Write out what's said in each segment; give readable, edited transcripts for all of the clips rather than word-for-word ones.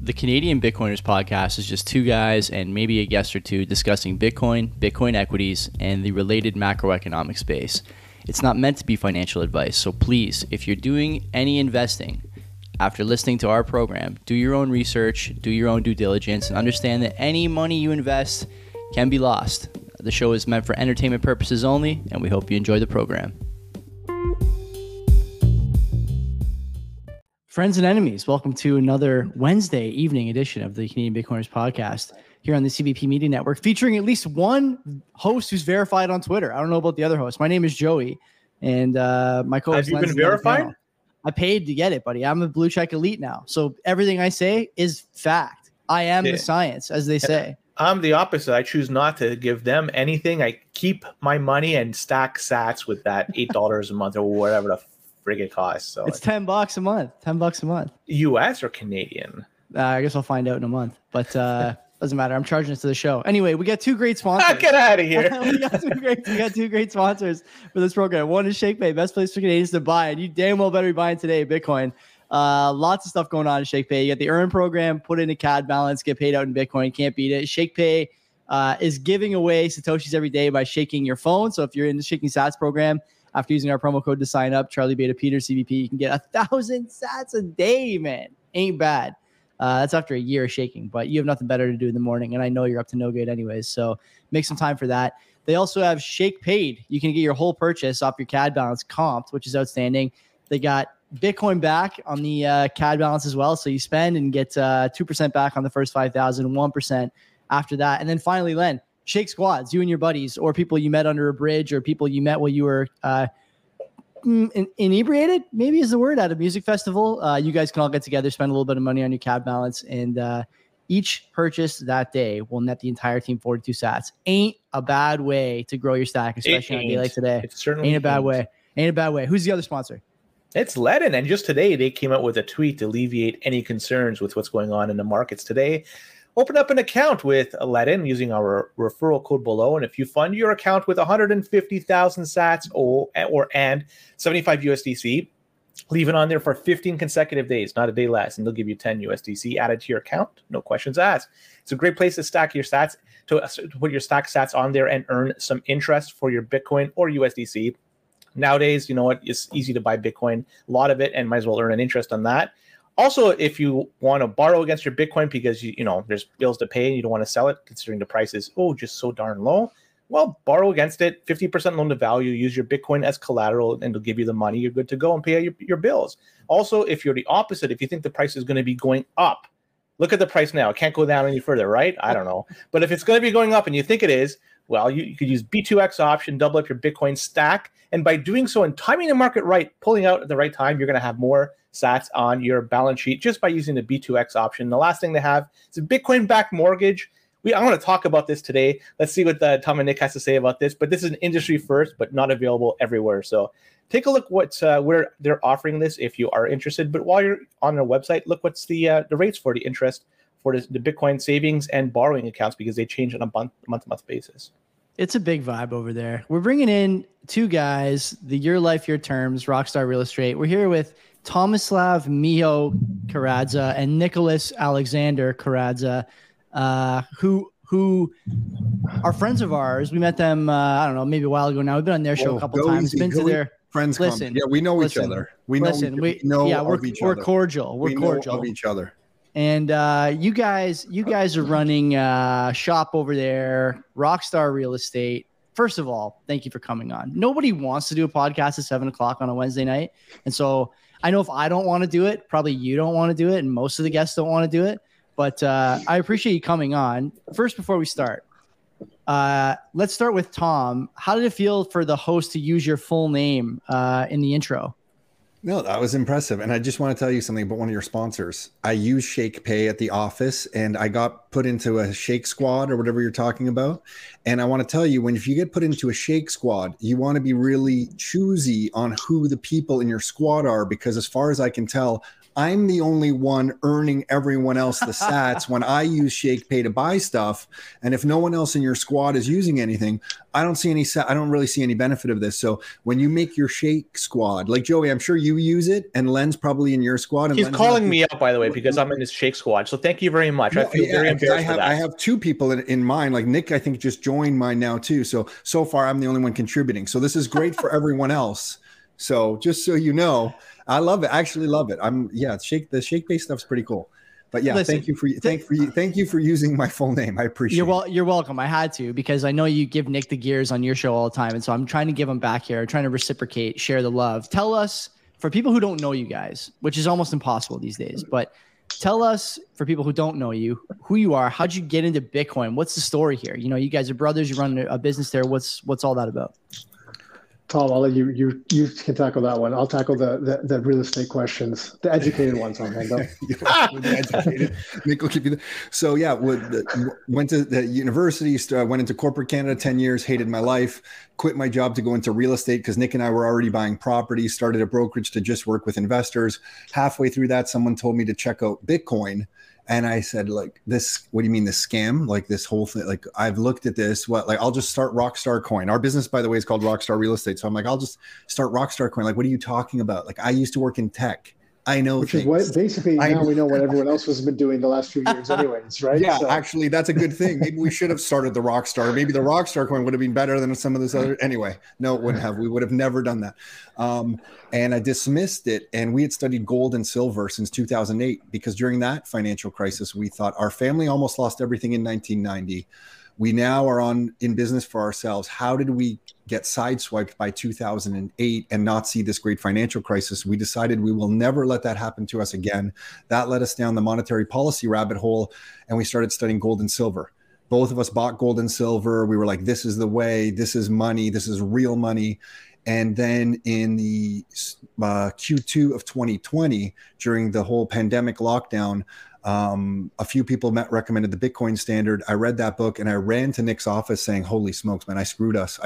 The Canadian Bitcoiners podcast is just two guys and maybe a guest or two discussing Bitcoin, Bitcoin equities, and the related macroeconomic space. It's not meant to be financial advice, so please, if you're doing any investing after listening to our program, do your own research, do your own due diligence, and understand that any money you invest can be lost. The show is meant for entertainment purposes only, and we hope you enjoy the program. Friends and enemies, welcome to another Wednesday evening edition of the Canadian Bitcoiners podcast here on the CBP Media Network, featuring at least one host who's verified on Twitter. I don't know about the other hosts. My name is Joey, and my co-host. Have you been verified? I paid to get it, buddy. I'm a blue check elite now, so everything I say is fact. I am the science, as they say. I'm the opposite. I choose not to give them anything. I keep my money and stack sats with that $8 a month or whatever the frig it costs. So it's $10 a month. $10 a month. US or Canadian? I guess I'll find out in a month, but doesn't matter. I'm charging it to the show. Anyway, we got two great sponsors. Get out of here. we got two great sponsors for this program. One is ShakePay, best place for Canadians to buy, and you damn well better be buying today, Bitcoin. Lots of stuff going on in ShakePay. You got the Earn program, put in a CAD balance, get paid out in Bitcoin. Can't beat it. ShakePay is giving away Satoshis every day by shaking your phone. So if you're in the Shaking Sats program, after using our promo code to sign up, Charlie Beta Peter CBP, you can get 1,000 sats a day, man. Ain't bad. That's after a year of shaking, but you have nothing better to do in the morning, and I know you're up to no good anyways, so make some time for that. They also have Shake Paid. You can get your whole purchase off your CAD balance comped, which is outstanding. They got Bitcoin back on the CAD balance as well, so you spend and get 2% back on the first 5,000, 1% after that. And then finally, Len, Shake Squads, you and your buddies, or people you met under a bridge, or people you met while you were inebriated, maybe is the word, at a music festival. You guys can all get together, spend a little bit of money on your CAD balance, and each purchase that day will net the entire team 42 sats. Ain't a bad way to grow your stack, especially on a day like today. It certainly ain't a bad way. Ain't a bad way. Who's the other sponsor? It's Ledn, and just today they came out with a tweet to alleviate any concerns with what's going on in the markets today. Open up an account with Ledn using our referral code below, and if you fund your account with 150,000 sats and 75 USDC, leave it on there for 15 consecutive days, not a day less, and they'll give you 10 USDC added to your account. No questions asked. It's a great place to stack your sats, to put your stack sats on there and earn some interest for your Bitcoin or USDC. Nowadays, you know what? It's easy to buy Bitcoin, a lot of it, and might as well earn an interest on that. Also, if you want to borrow against your Bitcoin because you know there's bills to pay and you don't want to sell it, considering the price is just so darn low, well, borrow against it, 50% loan to value, use your Bitcoin as collateral, and they'll give you the money. You're good to go and pay your bills. Also, if you're the opposite, if you think the price is going to be going up, look at the price now. It can't go down any further, right? I don't know. But if it's going to be going up and you think it is, well, you could use B2X option, double up your Bitcoin stack. And by doing so and timing the market right, pulling out at the right time, you're going to have more sats on your balance sheet just by using the B2X option. The last thing they have is a Bitcoin-backed mortgage. I want to talk about this today. Let's see what Tom and Nick has to say about this. But this is an industry first, but not available everywhere. So take a look where they're offering this if you are interested. But while you're on their website, look what's the rates for the interest for the Bitcoin savings and borrowing accounts, because they change on a month-to-month basis. It's a big vibe over there. We're bringing in two guys, the Your Life, Your Terms, Rockstar Real Estate. We're here with Tomislav Miho Karadza and Nicholas Alexander Karadza, who are friends of ours. We met them, I don't know, maybe a while ago now. We've been on their show a couple times. Been to their friends. Yeah, we know each other. We're cordial. We're cordial of each other. And you guys are running shop over there, Rockstar Real Estate. First of all, thank you for coming on. Nobody wants to do a podcast at 7:00 on a Wednesday night. And so I know if I don't want to do it, probably you don't want to do it, and most of the guests don't want to do it. But I appreciate you coming on. First, before we start, let's start with Tom. How did it feel for the host to use your full name in the intro? No, that was impressive. And I just want to tell you something about one of your sponsors. I use ShakePay at the office, and I got put into a Shake Squad or whatever you're talking about. And I want to tell you, if you get put into a Shake Squad, you want to be really choosy on who the people in your squad are, because as far as I can tell, I'm the only one earning everyone else the sats when I use ShakePay to buy stuff. And if no one else in your squad is using anything, I don't really see any benefit of this. So when you make your Shake squad, like Joey, I'm sure you use it, and Len's probably in your squad. And He's Len's calling me out, by the way, because I'm in his Shake squad. So thank you very much. I feel very embarrassed for that. I have two people in mind. Like Nick, I think just joined mine now too. So far, I'm the only one contributing. So this is great for everyone else. So just so you know, I love it. I actually love it. The ShakePay stuff's pretty cool. But yeah, listen, thank you for using my full name. I appreciate it. You're welcome. I had to, because I know you give Nick the gears on your show all the time. And so I'm trying to give him back here, trying to reciprocate, share the love. Tell us, for people who don't know you guys, which is almost impossible these days, but tell us, for people who don't know you, who you are, how'd you get into Bitcoin? What's the story here? You know, you guys are brothers, you run a business there. What's all that about? Tom, I'll let you can tackle that one. I'll tackle the real estate questions, the educated ones on hand. Nick will keep you. So yeah, went to the university. Went into corporate Canada 10 years. Hated my life. Quit my job to go into real estate because Nick and I were already buying property. Started a brokerage to just work with investors. Halfway through that, someone told me to check out Bitcoin. And I said, like, this, what do you mean, this scam? Like, this whole thing, like, I've looked at this, I'll just start Rockstar Coin. Our business, by the way, is called Rockstar Real Estate. So I'm like, I'll just start Rockstar Coin. Like, what are you talking about? Like, I used to work in tech. I know Which is what basically now we know what everyone else has been doing the last few years anyways, right? Yeah, so. Actually, that's a good thing. Maybe we should have started the Rockstar. Maybe the Rockstar Coin would have been better than some of this other. Anyway, no, it wouldn't have. We would have never done that. And I dismissed it. And we had studied gold and silver since 2008 because during that financial crisis, we thought our family almost lost everything in 1990. We now are in business for ourselves. How did we get sideswiped by 2008 and not see this great financial crisis? We decided we will never let that happen to us again. That led us down the monetary policy rabbit hole, and we started studying gold and silver. Both of us bought gold and silver. We were like, this is the way, this is money, this is real money. And then in the Q2 of 2020, during the whole pandemic lockdown, a few people recommended the Bitcoin Standard. I read that book and I ran to Nick's office saying, holy smokes, man, I screwed us.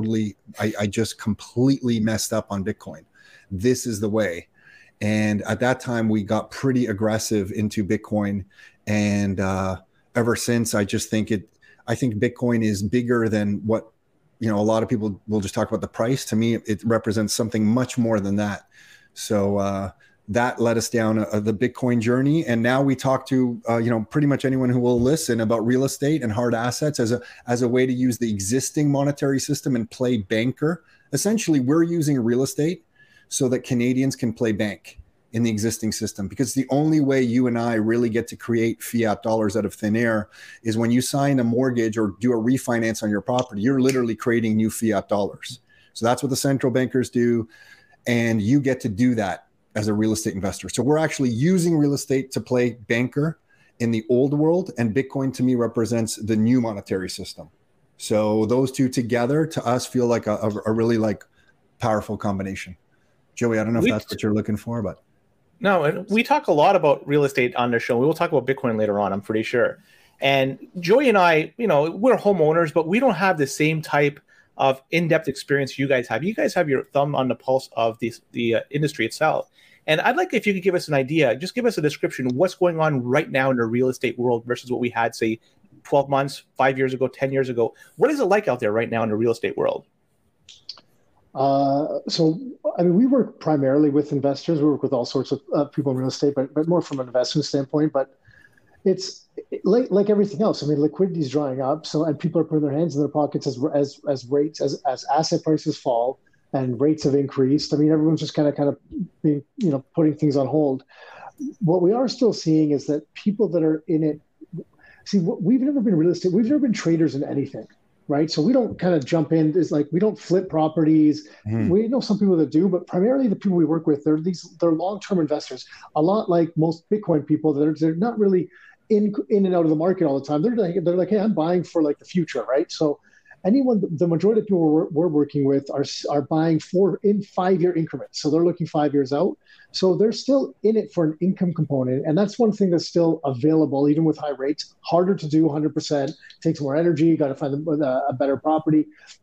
I just completely messed up on Bitcoin. This is the way. And at that time we got pretty aggressive into Bitcoin. And ever since, I think Bitcoin is bigger than what, a lot of people will just talk about the price. To me, it represents something much more than that. So, that led us down the Bitcoin journey. And now we talk to, pretty much anyone who will listen about real estate and hard assets as a way to use the existing monetary system and play banker. Essentially, we're using real estate so that Canadians can play bank in the existing system, because the only way you and I really get to create fiat dollars out of thin air is when you sign a mortgage or do a refinance on your property. You're literally creating new fiat dollars. So that's what the central bankers do. And you get to do that as a real estate investor. So we're actually using real estate to play banker in the old world, and Bitcoin to me represents the new monetary system. So those two together to us feel like a really like powerful combination. Joey, I don't know if that's what you're looking for, but. No, and we talk a lot about real estate on the show. We will talk about Bitcoin later on, I'm pretty sure. And Joey and I, we're homeowners, but we don't have the same type of in-depth experience you guys have. You guys have your thumb on the pulse of the industry itself. And I'd like if you could give us an idea, just give us a description of what's going on right now in the real estate world versus what we had, say, 12 months, 5 years ago, 10 years ago. What is it like out there right now in the real estate world? We work primarily with investors. We work with all sorts of people in real estate, but more from an investment standpoint. But it's like everything else. Liquidity is drying up, and people are putting their hands in their pockets as rates, as asset prices fall and rates have increased. Everyone's just kind of being, putting things on hold. What we are still seeing is that people that are in it. See, we've never been real estate. We've never been traders in anything. Right. So we don't kind of jump in. It's like we don't flip properties. We know some people that do, but primarily the people we work with, they're long-term investors. A lot like most Bitcoin people, they're not really in and out of the market all the time. They're like, hey, I'm buying for like the future. Right. So the majority of people we're working with are buying in 5-year increments. So they're looking 5 years out. So they're still in it for an income component. And that's one thing that's still available, even with high rates. Harder to do 100%, takes more energy, you got to find a better property. But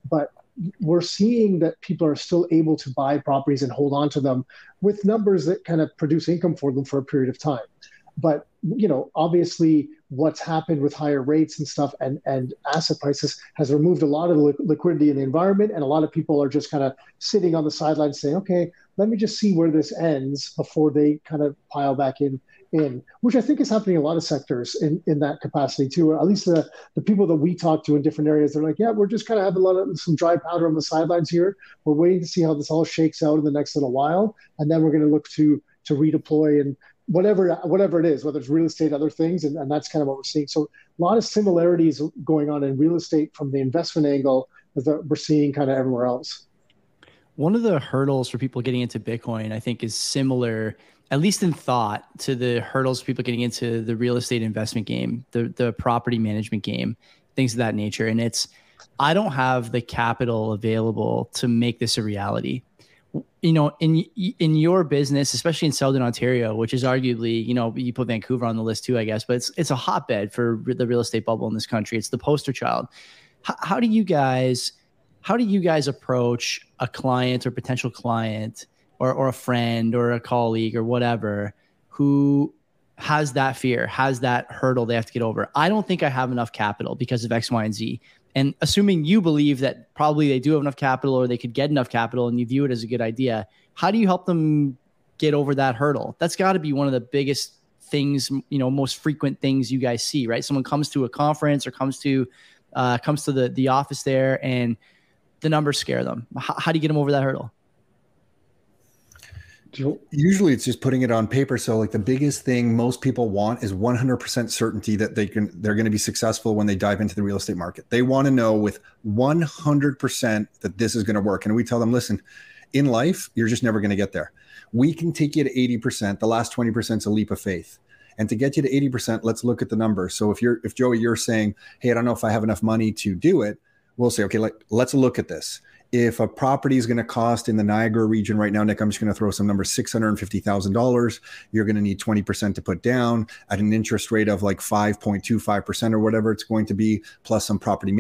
we're seeing that people are still able to buy properties and hold on to them with numbers that kind of produce income for them for a period of time. But, obviously what's happened with higher rates and stuff and asset prices has removed a lot of liquidity in the environment. And a lot of people are just kind of sitting on the sidelines saying, okay, let me just see where this ends before they kind of pile back in, which I think is happening in a lot of sectors in that capacity too. At least the people that we talk to in different areas, they're like, yeah, we're just kind of having some dry powder on the sidelines here. We're waiting to see how this all shakes out in the next little while. And then we're going to look to redeploy and whatever it is, whether it's real estate, other things. And that's kind of what we're seeing. So a lot of similarities going on in real estate from the investment angle that we're seeing kind of everywhere else. One of the hurdles for people getting into Bitcoin, I think, is similar, at least in thought, to the hurdles for people getting into the real estate investment game, the property management game, things of that nature. And I don't have the capital available to make this a reality. In your business, especially in Southern Ontario, which is arguably, you put Vancouver on the list too, I guess, but it's a hotbed for the real estate bubble in this country. It's the poster child. How do you guys approach a client or potential client or a friend or a colleague or whatever who has that fear, has that hurdle they have to get over? I don't think I have enough capital because of X, Y, and Z. And assuming you believe that probably they do have enough capital or they could get enough capital and you view it as a good idea, how do you help them get over that hurdle? That's got to be one of the biggest things, most frequent things you guys see, right? Someone comes to a conference or comes to the office there and the numbers scare them. How do you get them over that hurdle? Usually it's just putting it on paper. So like the biggest thing most people want is 100% certainty that they're going to be successful when they dive into the real estate market. They want to know with 100% that this is going to work. And we tell them, listen, in life, you're just never going to get there. We can take you to 80%. The last 20% is a leap of faith. And to get you to 80%, let's look at the numbers. So if Joey, you're saying, hey, I don't know if I have enough money to do it, we'll say, okay, let's look at this. If a property is going to cost in the Niagara region right now, Nick, I'm just going to throw some numbers, $650,000, you're going to need 20% to put down at an interest rate of like 5.25% or whatever it's going to be, plus some property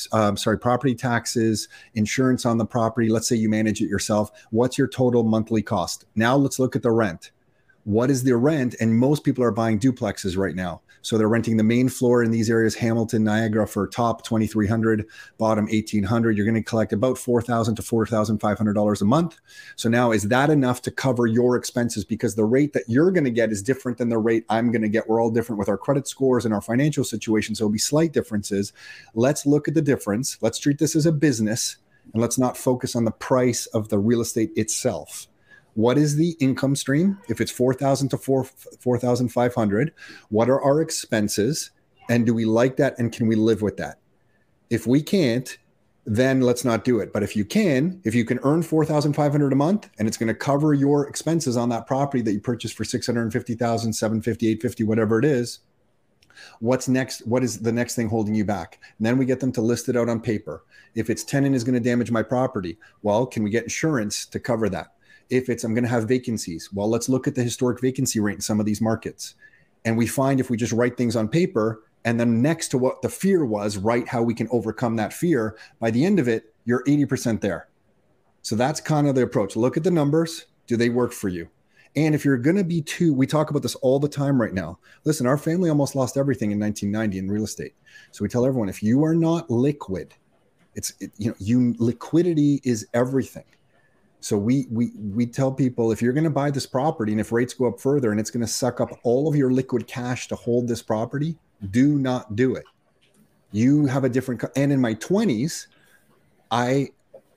taxes, insurance on the property. Let's say you manage it yourself. What's your total monthly cost? Now let's look at the rent. What is the rent? And most people are buying duplexes right now. So they're renting the main floor in these areas, Hamilton, Niagara, for top $2,300, bottom $1,800. You're going to collect about $4,000 to $4,500 a month. So now is that enough to cover your expenses? Because the rate that you're going to get is different than the rate I'm going to get. We're all different with our credit scores and our financial situation. So it'll be slight differences. Let's look at the difference. Let's treat this as a business and let's not focus on the price of the real estate itself. What is the income stream? If it's $4,000 to $4,500, what are our expenses? And do we like that? And can we live with that? If we can't, then let's not do it. But if you can earn $4,500 a month and it's going to cover your expenses on that property that you purchased for $650,000, $750,000, $850,000, whatever it is, what's next? What is the next thing holding you back? And then we get them to list it out on paper. If it's tenant is going to damage my property, well, can we get insurance to cover that? If it's I'm going to have vacancies, well, let's look at the historic vacancy rate in some of these markets. And we find if we just write things on paper and then next to what the fear was, write how we can overcome that fear, by the end of it, you're 80% there. So that's kind of the approach. Look at the numbers. Do they work for you? And if you're going to be we talk about this all the time right now. Listen, our family almost lost everything in 1990 in real estate. So we tell everyone, if you are not liquid, liquidity is everything. So we tell people, if you're going to buy this property and if rates go up further and it's going to suck up all of your liquid cash to hold this property, do not do it. You have a different, and in my 20s, I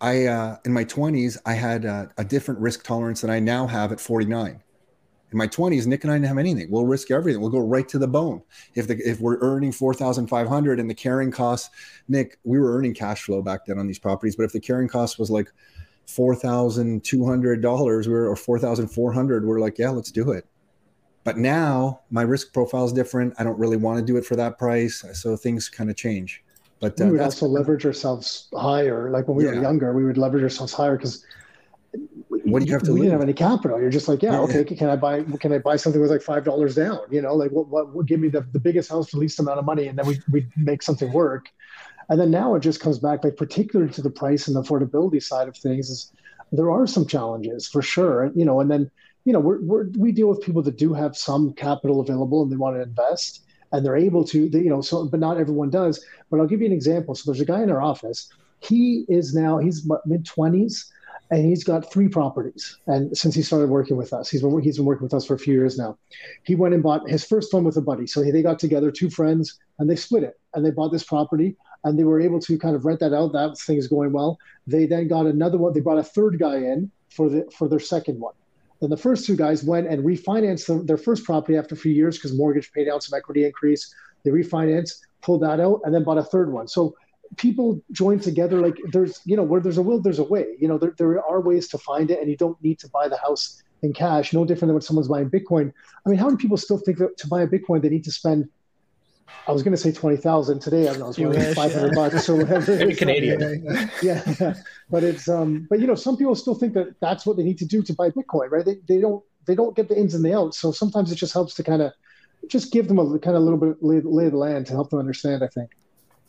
had a different risk tolerance than I now have at 49. In my 20s, Nick and I didn't have anything. We'll risk everything. We'll go right to the bone. If we're earning $4,500 and the carrying costs, Nick, we were earning cash flow back then on these properties, but if the carrying cost was like $4,200 or $4,400, we're like, yeah, let's do it. But now my risk profile is different. I don't really want to do it for that price. So things kind of change. But we would also leverage ourselves higher. Like when we were younger, we would leverage ourselves higher because what do you have to? We didn't have any capital. You're just like, okay, can I buy something with like $5 down? Like what would give me the biggest house for the least amount of money, and then we make something work. And then now it just comes back, like particularly to the price and the affordability side of things, is there are some challenges for sure. And then we deal with people that do have some capital available and they want to invest and they're able to, but not everyone does. But I'll give you an example. So there's a guy in our office. He's mid-20s. And he's got 3 properties. And since he started working with us, he's been working with us for a few years now. He went and bought his first one with a buddy. So they got together, 2 friends, and they split it. And they bought this property, and they were able to kind of rent that out. That thing is going well. They then got another one. They brought a third guy in for their second one. Then the first 2 guys went and refinanced their first property after a few years because mortgage paid out, some equity increase. They refinanced, pulled that out, and then bought a third one. So people join together, like there's, where there's a will, there's a way. There are ways to find it, and you don't need to buy the house in cash. No different than when someone's buying Bitcoin. I mean, how many people still think that to buy a Bitcoin they need to spend, I was going to say 20,000 today. I don't know, it's only $500 or whatever. Canadian. Yeah. But it's, some people still think that that's what they need to do to buy Bitcoin, right? They don't get the ins and the outs. So sometimes it just helps to kind of just give them a kind of little bit lay of the land to help them understand, I think.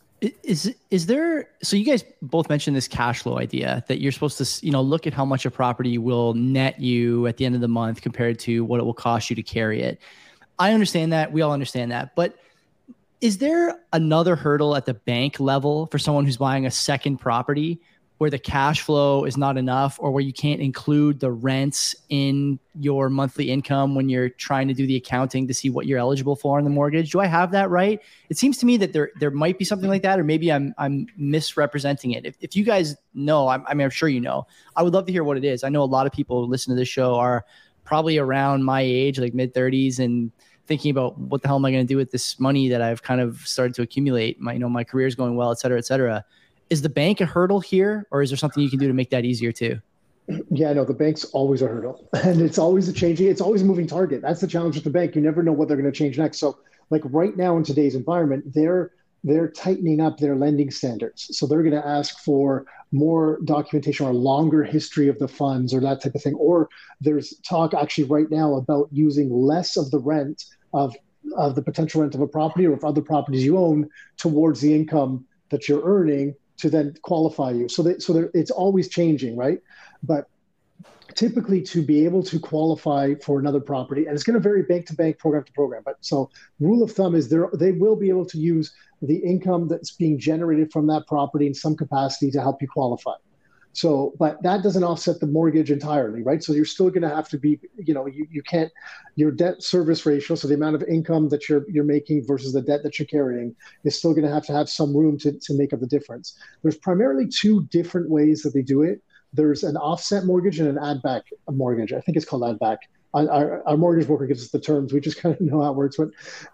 Is there, so you guys both mentioned this cash flow idea that you're supposed to, look at how much a property will net you at the end of the month compared to what it will cost you to carry it. I understand that. We all understand that. But is there another hurdle at the bank level for someone who's buying a second property where the cash flow is not enough, or where you can't include the rents in your monthly income when you're trying to do the accounting to see what you're eligible for on the mortgage? Do I have that right? It seems to me that there might be something like that, or maybe I'm misrepresenting it. If you guys know, I'm sure you know, I would love to hear what it is. I know a lot of people who listen to this show are probably around my age, like mid-30s, and thinking about what the hell am I going to do with this money that I've kind of started to accumulate. My career's going well, et cetera, et cetera. Is the bank a hurdle here, or is there something you can do to make that easier too? Yeah, no, the bank's always a hurdle, and it's always it's always a moving target. That's the challenge with the bank. You never know what they're going to change next. So like right now in today's environment, they're tightening up their lending standards. So they're going to ask for more documentation or a longer history of the funds or that type of thing. Or there's talk actually right now about using less of the rent of the potential rent of a property or of other properties you own towards the income that you're earning to then qualify you. So it's always changing, right? But typically to be able to qualify for another property, and it's going to vary bank to bank, program to program. But so rule of thumb is they will be able to use the income that's being generated from that property in some capacity to help you qualify. So, but that doesn't offset the mortgage entirely, right? So you're still going to have to be, you can't, your debt service ratio, so the amount of income that you're making versus the debt that you're carrying is still going to have some room to make up the difference. There's primarily 2 different ways that they do it. There's an offset mortgage and an add back mortgage. I think it's called add back. Our mortgage broker gives us the terms. We just kind of know how it works. But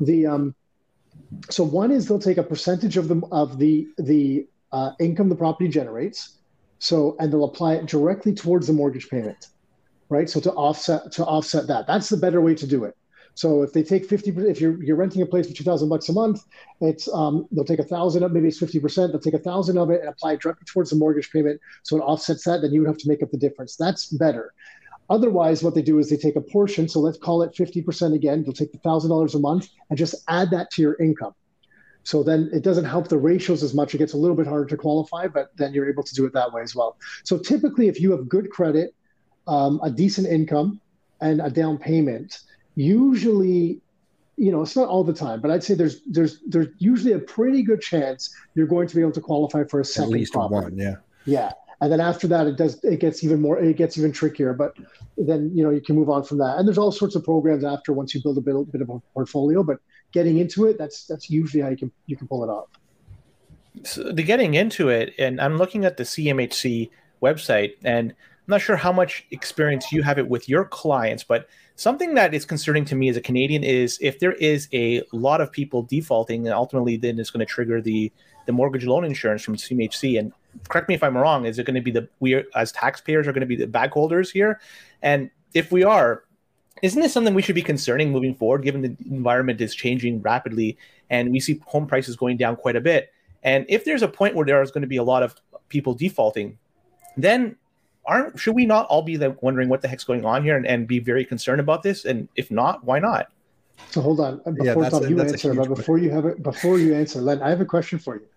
so one is they'll take a percentage of the income the property generates. So, and they'll apply it directly towards the mortgage payment, right? So to offset that, that's the better way to do it. So if they take 50%, if you're renting a place for $2,000 a month, it's they'll take 1,000 of, maybe it's 50%. They'll take 1,000 of it and apply it directly towards the mortgage payment. So it offsets that. Then you would have to make up the difference. That's better. Otherwise, what they do is they take a portion. So let's call it 50% again. They'll take the $1,000 a month and just add that to your income. So then it doesn't help the ratios as much. It gets a little bit harder to qualify, but then you're able to do it that way as well. So typically, if you have good credit, a decent income, and a down payment, usually, it's not all the time, but I'd say there's usually a pretty good chance you're going to be able to qualify for a second at least property. One, yeah. Yeah. And then after that, it gets even trickier, but then, you can move on from that. And there's all sorts of programs after once you build a bit of a portfolio, but getting into it, that's usually how you can pull it off. So the getting into it, and I'm looking at the CMHC website, and I'm not sure how much experience you have it with your clients, but something that is concerning to me as a Canadian is if there is a lot of people defaulting, and ultimately then it's going to trigger the mortgage loan insurance from CMHC. And correct me if I'm wrong, is it going to be we as taxpayers are going to be the bag holders here? And if we are, isn't this something we should be concerning moving forward, given the environment is changing rapidly and we see home prices going down quite a bit? And if there's a point where there is going to be a lot of people defaulting, then should we not all be wondering what the heck's going on here and be very concerned about this? And if not, why not? So hold on, before you answer, Len, I have a question for you.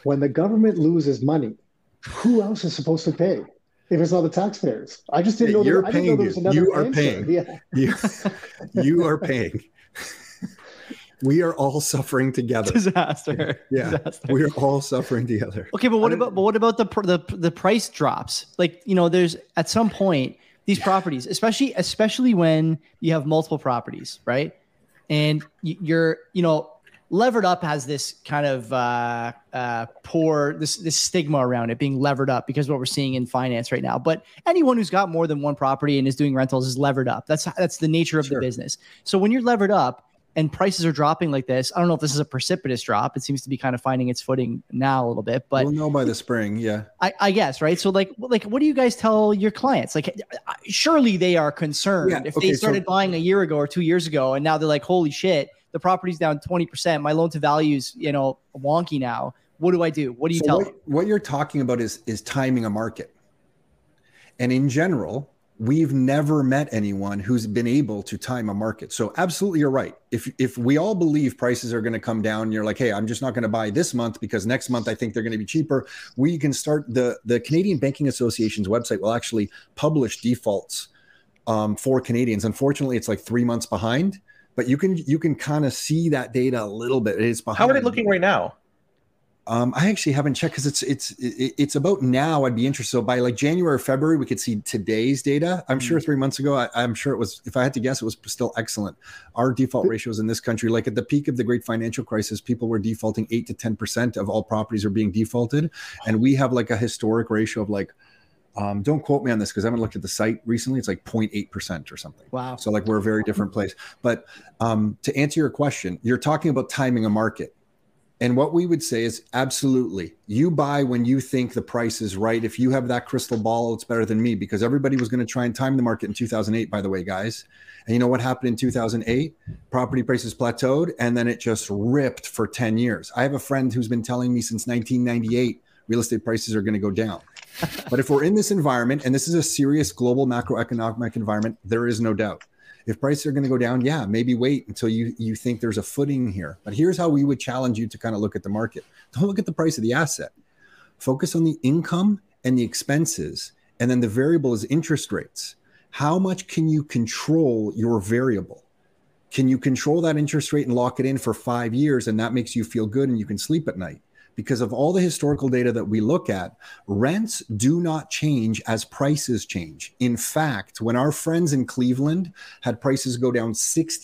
when the government loses money, who else is supposed to pay if it's not the taxpayers? I just didn't know. You're I didn't know paying. there was another You are answer. paying. Yeah. You are paying. We are all suffering together. Disaster. Yeah, Disaster. we're all suffering together. Okay, but what about the price drops? Like, there's at some point these properties, especially when you have multiple properties, right? And you're levered up has this kind of this stigma around it being levered up because of what we're seeing in finance right now. But anyone who's got more than one property and is doing rentals is levered up. That's the nature of the business. So when you're levered up and prices are dropping like this, I don't know if this is a precipitous drop. It seems to be kind of finding its footing now a little bit, but we'll know by the spring. Yeah, I guess, right? So like, what do you guys tell your clients? Like, surely they are concerned if they started buying a year ago or 2 years ago, and now they're like, holy shit, the property's down 20%. My loan to value is, wonky now. What do I do? What do you tell them? What you're talking about is timing a market. And in general, we've never met anyone who's been able to time a market. So absolutely, you're right. If we all believe prices are going to come down, and you're like, hey, I'm just not going to buy this month because next month I think they're going to be cheaper. We can start the Canadian Banking Association's website will actually publish defaults for Canadians. Unfortunately, it's like 3 months behind, but you can kind of see that data a little bit. It's behind. How are they looking right now? I actually haven't checked because it's about now. I'd be interested. So by like January or February, we could see today's data. I'm sure 3 months ago, I'm sure it was, if I had to guess, it was still excellent. Our default ratios in this country, like at the peak of the great financial crisis, people were defaulting 8 to 10% of all properties are being defaulted. And we have like a historic ratio of like, don't quote me on this because I haven't looked at the site recently. It's like 0.8% or something. Wow. So like we're a very different place. But to answer your question, you're talking about timing a market. And what we would say is absolutely, you buy when you think the price is right. If you have that crystal ball, it's better than me because everybody was going to try and time the market in 2008, by the way, guys. And you know what happened in 2008? Property prices plateaued and then it just ripped for 10 years. I have a friend who's been telling me since 1998, real estate prices are going to go down. But if we're in this environment, and this is a serious global macroeconomic environment, there is no doubt. If prices are going to go down, yeah, maybe wait until you think there's a footing here. But here's how we would challenge you to kind of look at the market. Don't look at the price of the asset. Focus on the income and the expenses. And then the variable is interest rates. How much can you control your variable? Can you control that interest rate and lock it in for 5 years? And that makes you feel good and you can sleep at night. Because of all the historical data that we look at, rents do not change as prices change. In fact, when our friends in Cleveland had prices go down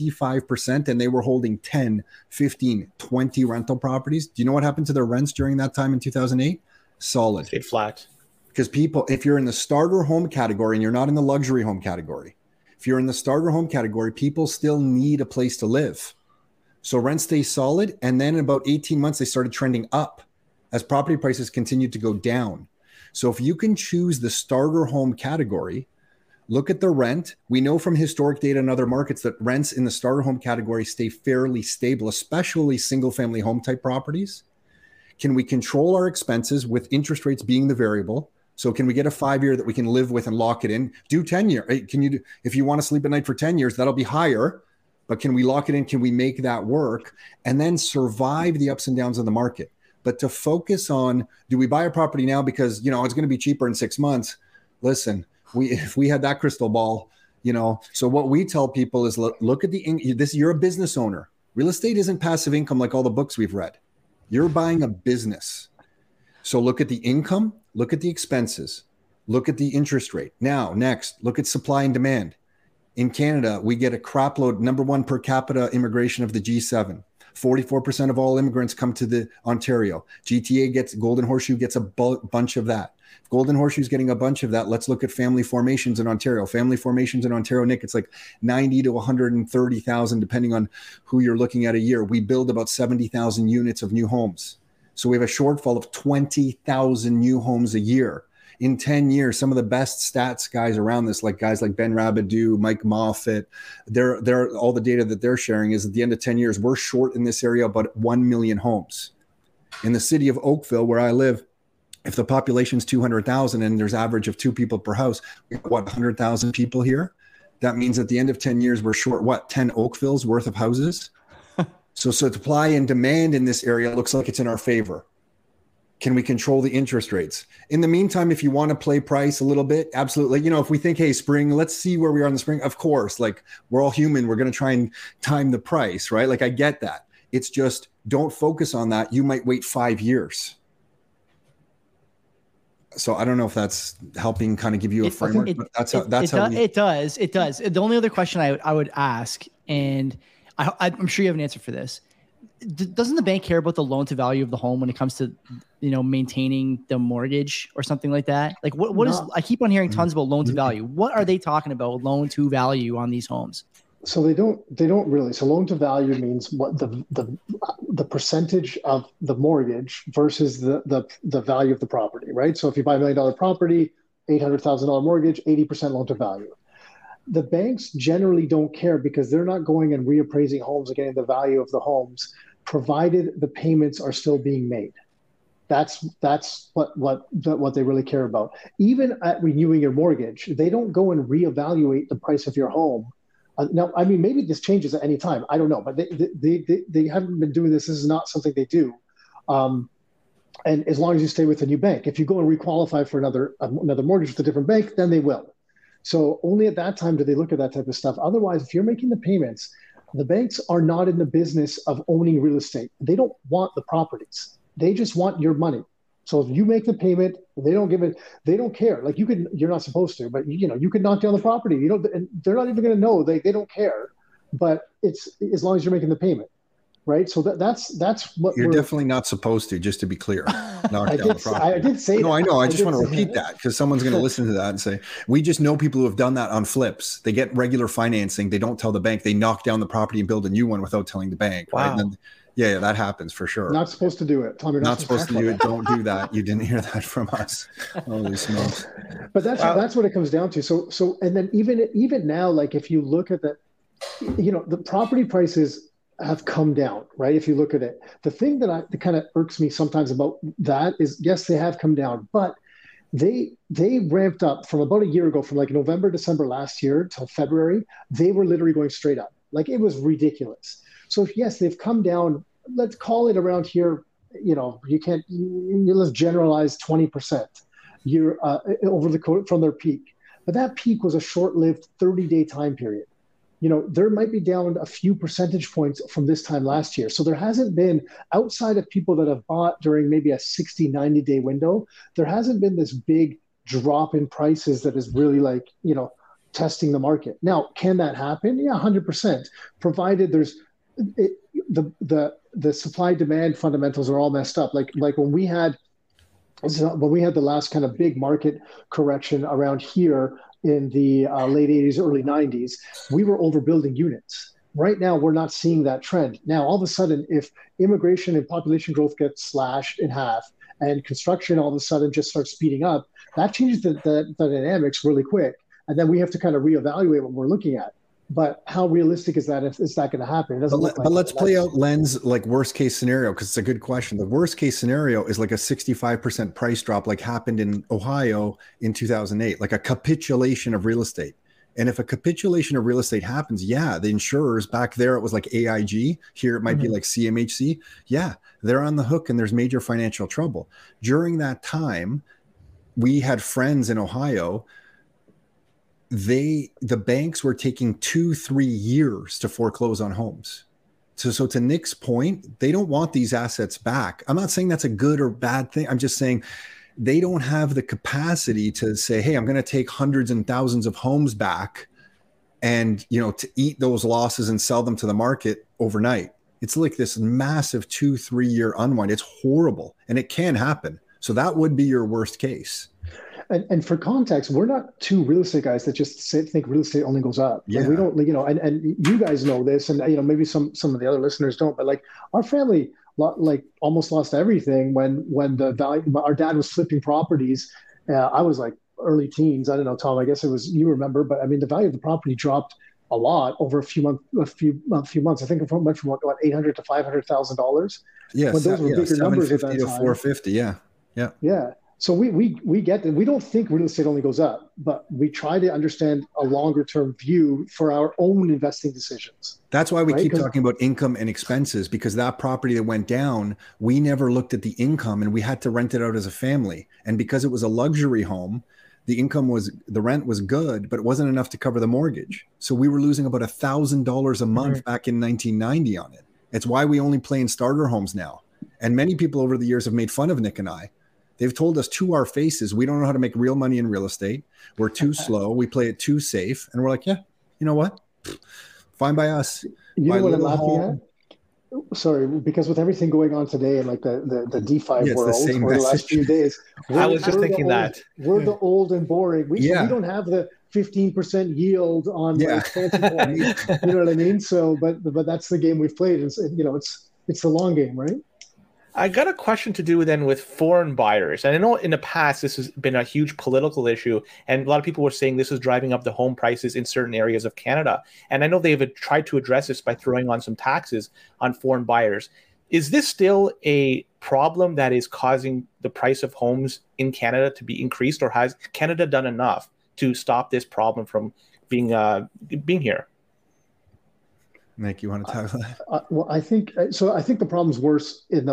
65% and they were holding 10, 15, 20 rental properties, do you know what happened to their rents during that time in 2008? Solid. Stayed flat. Because people, if you're in the starter home category and you're not in the luxury home category, if you're in the starter home category, people still need a place to live. So rent stays solid. And then in about 18 months, they started trending up as property prices continued to go down. So if you can choose the starter home category, look at the rent. We know from historic data in other markets that rents in the starter home category stay fairly stable, especially single family home type properties. Can we control our expenses with interest rates being the variable? So can we get a 5-year that we can live with and lock it in? Do 10-year. Can you do, if you want to sleep at night for 10 years, that'll be higher. But can we lock it in? Can we make that work? And then survive the ups and downs of the market. But to focus on, do we buy a property now because, it's going to be cheaper in 6 months? Listen, if we had that crystal ball, so what we tell people is look at you're a business owner. Real estate isn't passive income like all the books we've read. You're buying a business. So look at the income, look at the expenses, look at the interest rate. Now, next, look at supply and demand. In Canada, we get a crap load, number one per capita immigration of the G7. 44% of all immigrants come to the Ontario. GTA Golden Horseshoe gets a bunch of that. If Golden Horseshoe is getting a bunch of that, let's look at family formations in Ontario. Family formations in Ontario, Nick, it's like 90 to 130,000, depending on who you're looking at a year. We build about 70,000 units of new homes. So we have a shortfall of 20,000 new homes a year. In 10 years, some of the best stats guys around this, like guys like Ben Rabideau, Mike Moffitt, they're all the data that they're sharing is at the end of 10 years, we're short in this area about 1 million homes. In the city of Oakville, where I live, if the population's 200,000 and there's average of 2 people per house, we have 100,000 people here. That means at the end of 10 years, we're short, 10 Oakvilles worth of houses? So supply and demand in this area looks like it's in our favor. Can we control the interest rates? In the meantime, if you want to play price a little bit, absolutely. You know, if we think, hey, spring, let's see where we are in the spring. Of course, like we're all human. We're going to try and time the price, right? Like I get that. It's just don't focus on that. You might wait 5 years. So I don't know if that's helping kind of give you a framework, but it does. The only other question I would ask, and I'm sure you have an answer for this. Doesn't the bank care about the loan to value of the home when it comes to, maintaining the mortgage or something like that? Like what is, I keep on hearing tons about loan to value. What are they talking about loan to value on these homes? So they don't really. So loan to value means what the percentage of the mortgage versus the value of the property, right? So if you buy $1 million property, $800,000 mortgage, 80% loan to value. The banks generally don't care because they're not going and reappraising homes and getting the value of the homes, provided the payments are still being made. That's what they really care about. Even at renewing your mortgage, they don't go and reevaluate the price of your home. Now, I mean, maybe this changes at any time. I don't know, but they haven't been doing this. This is not something they do. And as long as you stay with a new bank, if you go and requalify for another mortgage with a different bank, then they will. So only at that time do they look at that type of stuff. Otherwise, if you're making the payments, the banks are not in the business of owning real estate. They don't want the properties. They just want your money. So if you make the payment, they don't give it. They don't care. Like you're not supposed to, but you could knock down the property. And they're not even going to know. They don't care. But it's as long as you're making the payment, right? So that's what you're definitely not supposed to. Just to be clear, knock down the property. I did say. No, I know. I just want to repeat that because someone's going to listen to that and say, we just know people who have done that on flips. They get regular financing. They don't tell the bank. They knock down the property and build a new one without telling the bank. Wow. Right? And then, yeah, that happens for sure. Not supposed to do it. Tom, you're not supposed to do it. Don't do that. You didn't hear that from us. Holy smokes. But that's what it comes down to. So and then even now, like if you look at the property prices have come down, right? If you look at it, the thing that kind of irks me sometimes about that is, yes, they have come down, but they ramped up from about a year ago, from like November, December last year till February. They were literally going straight up. Like it was ridiculous. So yes, they've come down. Let's call it around here. Let's generalize 20% from their peak. But that peak was a short-lived 30-day time period. There might be down a few percentage points from this time last year. So there hasn't been, outside of people that have bought during maybe a 60, 90-day window, there hasn't been this big drop in prices that is really testing the market. Now, can that happen? Yeah, 100%, provided there's the supply demand fundamentals are all messed up. Like when we had the last kind of big market correction around here in the late 80s, early 90s, we were overbuilding units. Right now, we're not seeing that trend. Now, all of a sudden, if immigration and population growth gets slashed in half and construction all of a sudden just starts speeding up, that changes the dynamics really quick. And then we have to kind of reevaluate what we're looking at. But how realistic is that if it's not going to happen? It doesn't look like. But let's play out lens like worst case scenario, because it's a good question. The worst case scenario is like a 65% price drop like happened in Ohio in 2008, like a capitulation of real estate. And if a capitulation of real estate happens, yeah, the insurers back there, it was like AIG. Here it might be like CMHC. Yeah, they're on the hook and there's major financial trouble. During that time, we had friends in Ohio. The banks were taking 2-3 years to foreclose on homes. So to Nick's point, they don't want these assets back. I'm not saying that's a good or bad thing. I'm just saying they don't have the capacity to say, hey, I'm going to take hundreds and thousands of homes back and, to eat those losses and sell them to the market overnight. It's like this massive 2-3 year unwind. It's horrible and it can happen. So that would be your worst case. And for context, we're not two real estate guys that just think real estate only goes up. Yeah. Like we don't, and you guys know this, and maybe some of the other listeners don't, but like our family almost lost everything when the value. Our dad was flipping properties. I was like early teens. I don't know, Tom. I guess it was, you remember, but I mean the value of the property dropped a lot over a few months. I think it went from what $800,000 to $500,000. Yes, when those were bigger numbers at that $750 to time. $450. Yeah. Yeah. So we get that. We don't think real estate only goes up, but we try to understand a longer term view for our own investing decisions. That's why we Right? keep 'Cause- talking about income and expenses, because that property that went down, we never looked at the income and we had to rent it out as a family. And because it was a luxury home, the rent was good, but it wasn't enough to cover the mortgage. So we were losing about $1,000 a month back in 1990 on it. It's why we only play in starter homes now. And many people over the years have made fun of Nick and I. They've told us to our faces, we don't know how to make real money in real estate. We're too slow. We play it too safe. And we're like, yeah, you know what? Fine by us. You Buy know what a I'm little laughing home. at? Sorry, because with everything going on today and like the DeFi it's the world same over the last message. few days, I was just we're the thinking old- that. we're the old and boring. We don't have the 15% yield on like fancy coins. You know what I mean? So, but that's the game we've played. It's the long game, right? I got a question to do then with foreign buyers. And I know in the past this has been a huge political issue, and a lot of people were saying this was driving up the home prices in certain areas of Canada. And I know they've tried to address this by throwing on some taxes on foreign buyers. Is this still a problem that is causing the price of homes in Canada to be increased, or has Canada done enough to stop this problem from being here? Nick, you want to tackle that? Well, I think so. I think the problem's worse on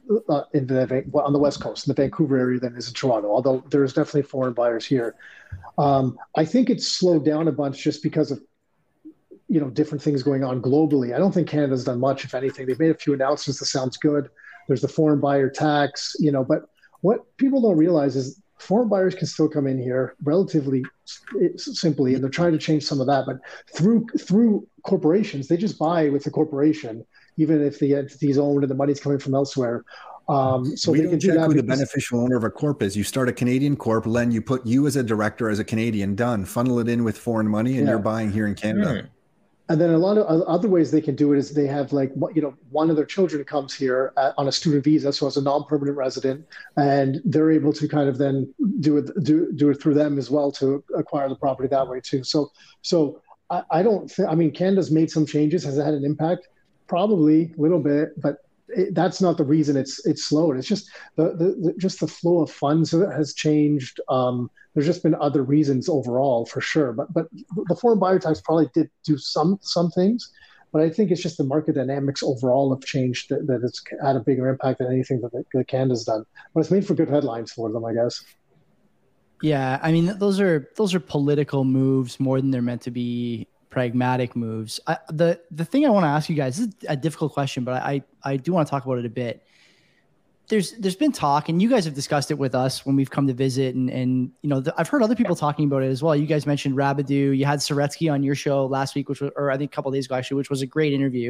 the West Coast, in the Vancouver area, than is in Toronto. Although there's definitely foreign buyers here. I think it's slowed down a bunch just because of different things going on globally. I don't think Canada's done much, if anything. They've made a few announcements that sounds good. There's the foreign buyer tax, but what people don't realize is foreign buyers can still come in here relatively simply, and they're trying to change some of that. But through corporations, they just buy with the corporation, even if the entity's owned and the money's coming from elsewhere. So we they don't can do check that who the because- beneficial owner of a corp is. You start a Canadian corp, Len, you put you as a director, as a Canadian, done. Funnel it in with foreign money, and you're buying here in Canada. And then a lot of other ways they can do it is they have one of their children comes here on a student visa, so as a non-permanent resident, and they're able to kind of then do it through them as well to acquire the property that way too. So I don't think, I mean, Canada's made some changes. Has it had an impact? Probably a little bit, but that's not the reason it's slowed. It's just the flow of funds has changed. There's just been other reasons overall, for sure. But the foreign buyer tax probably did do some things, but I think it's just the market dynamics overall have changed that it's had a bigger impact than anything that Canada's done. But it's made for good headlines for them, I guess. Yeah, I mean, those are political moves more than they're meant to be pragmatic moves. The thing I want to ask you guys, this is a difficult question, but I do want to talk about it a bit. There's been talk, and you guys have discussed it with us when we've come to visit, and I've heard other people talking about it as well. You guys mentioned Rabideau. You had Soretsky on your show last week, or I think a couple of days ago actually, which was a great interview.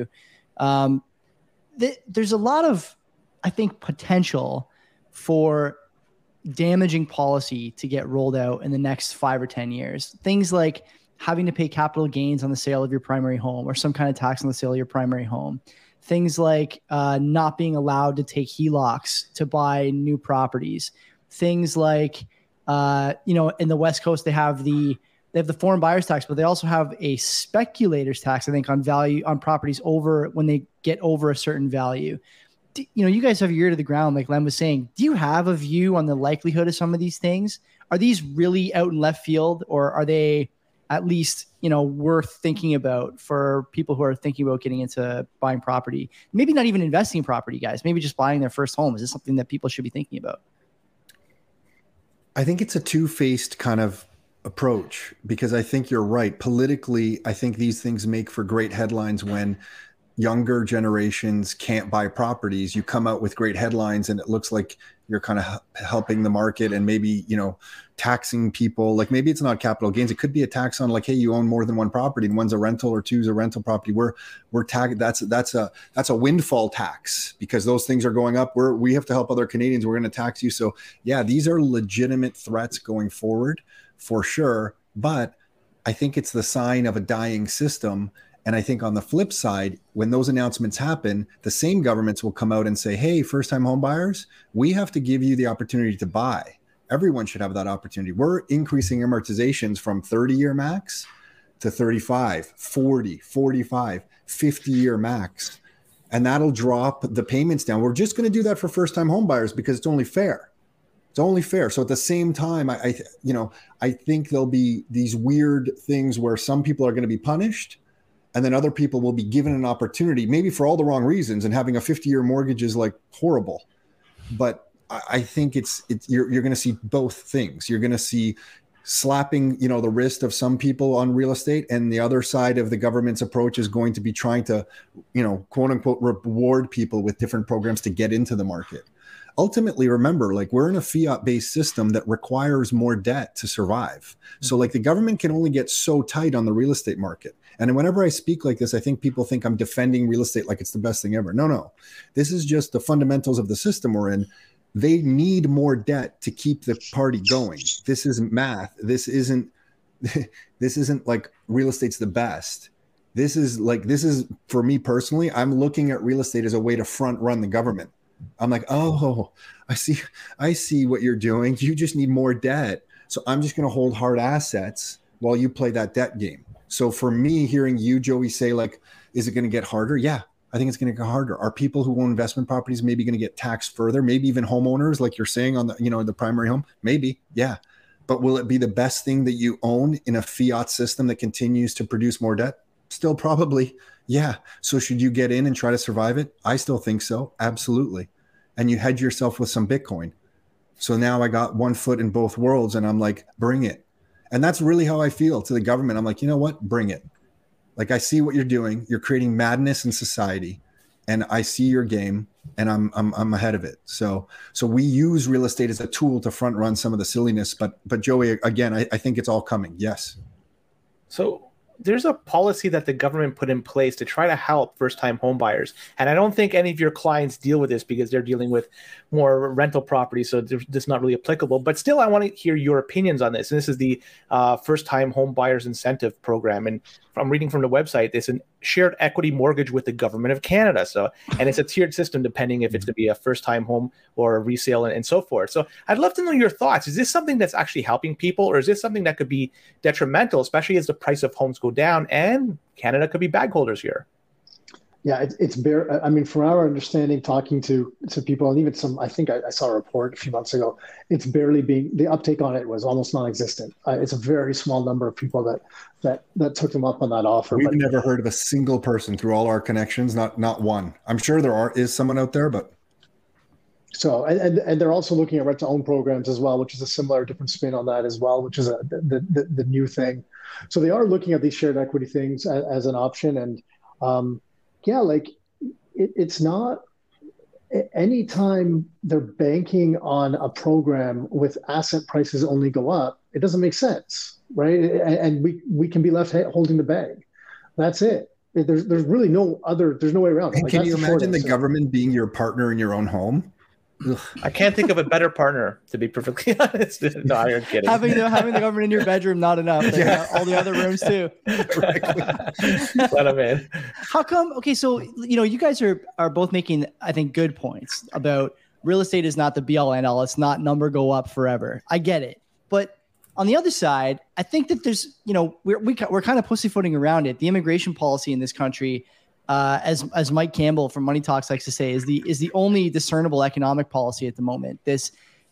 There's a lot of, I think, potential for damaging policy to get rolled out in the next 5 or 10 years. Things like having to pay capital gains on the sale of your primary home, or some kind of tax on the sale of your primary home. Things like not being allowed to take HELOCs to buy new properties. Things like, in the West Coast, they have the foreign buyers tax, but they also have a speculators tax, I think, on value on properties over when they get over a certain value. You guys have your ear to the ground, like Len was saying. Do you have a view on the likelihood of some of these things? Are these really out in left field, or are they at least, worth thinking about for people who are thinking about getting into buying property? Maybe not even investing in property, guys. Maybe just buying their first home. Is this something that people should be thinking about? I think it's a two-faced kind of approach, because I think you're right. Politically, I think these things make for great headlines when younger generations can't buy properties. You come out with great headlines and it looks like you're kind of helping the market, and maybe, taxing people. Like, maybe it's not capital gains. It could be a tax on, like, hey, you own more than one property, and one's a rental or two's a rental property. We're tagged. That's a windfall tax, because those things are going up. We have to help other Canadians. We're going to tax you. So yeah, these are legitimate threats going forward for sure. But I think it's the sign of a dying system. And I think on the flip side, when those announcements happen, the same governments will come out and say, hey, first-time home buyers, we have to give you the opportunity to buy. Everyone should have that opportunity. We're increasing amortizations from 30-year max to 35, 40, 45, 50-year max. And that'll drop the payments down. We're just going to do that for first-time home buyers because it's only fair. It's only fair. So at the same time, I think there'll be these weird things where some people are going to be punished, and then other people will be given an opportunity, maybe for all the wrong reasons. And having a 50-year mortgage is like horrible. But I think you're going to see both things. You're going to see slapping, the wrist of some people on real estate, and the other side of the government's approach is going to be trying to, quote unquote, reward people with different programs to get into the market. Ultimately, remember, like, we're in a fiat-based system that requires more debt to survive. So like the government can only get so tight on the real estate market. And whenever I speak like this, I think people think I'm defending real estate like it's the best thing ever. No. This is just the fundamentals of the system we're in. They need more debt to keep the party going. This isn't math. This isn't like real estate's the best. This is for me personally, I'm looking at real estate as a way to front run the government. I'm like, oh, I see what you're doing. You just need more debt. So I'm just going to hold hard assets while you play that debt game. So for me, hearing you, Joey, say like, is it going to get harder? Yeah, I think it's going to get harder. Are people who own investment properties maybe going to get taxed further? Maybe even homeowners, like you're saying on the, the primary home, maybe. Yeah. But will it be the best thing that you own in a fiat system that continues to produce more debt? Still probably. Yeah. So should you get in and try to survive it? I still think so. Absolutely. And you hedge yourself with some Bitcoin. So now I got one foot in both worlds, and I'm like, bring it. And that's really how I feel to the government. I'm like, you know what? Bring it. Like, I see what you're doing. You're creating madness in society, and I see your game, and I'm ahead of it. So we use real estate as a tool to front run some of the silliness. But Joey, again, I think it's all coming. Yes. So there's a policy that the government put in place to try to help first-time home buyers. And I don't think any of your clients deal with this because they're dealing with more rental properties, so this is not really applicable. But still, I want to hear your opinions on this. And this is the first-time home buyers incentive program. And I'm reading from the website, it's a shared equity mortgage with the government of Canada. And it's a tiered system depending if it's to be a first-time home or a resale and so forth. So I'd love to know your thoughts. Is this something that's actually helping people, or is this something that could be detrimental, especially as the price of homes go down and Canada could be bag holders here? Yeah, it's bare. I mean, from our understanding, talking to people, and even some, I think I saw a report a few months ago, it's barely the uptake on it was almost non-existent. It's a very small number of people that took them up on that offer. We've never heard of a single person through all our connections, not one. I'm sure is someone out there, but. So, and they're also looking at rent-to-own programs as well, which is a similar, different spin on that as well, which is the new thing. So they are looking at these shared equity things as an option, and yeah, like it's not anytime they're banking on a program with asset prices only go up, it doesn't make sense, right? And we can be left holding the bag. That's it. There's really there's no way around it. Like, can you imagine the government being your partner in your own home? Ugh. I can't think of a better partner, to be perfectly honest. No, I'm kidding. having the government in your bedroom, not enough. Yeah. All the other rooms too. Let them in. How come? Okay, so you guys are both making, I think, good points about real estate is not the be all and all. It's not number go up forever. I get it, but on the other side, I think that there's we're kind of pussyfooting around it. The immigration policy in this country, as Mike Campbell from Money Talks likes to say, is the only discernible economic policy at the moment. This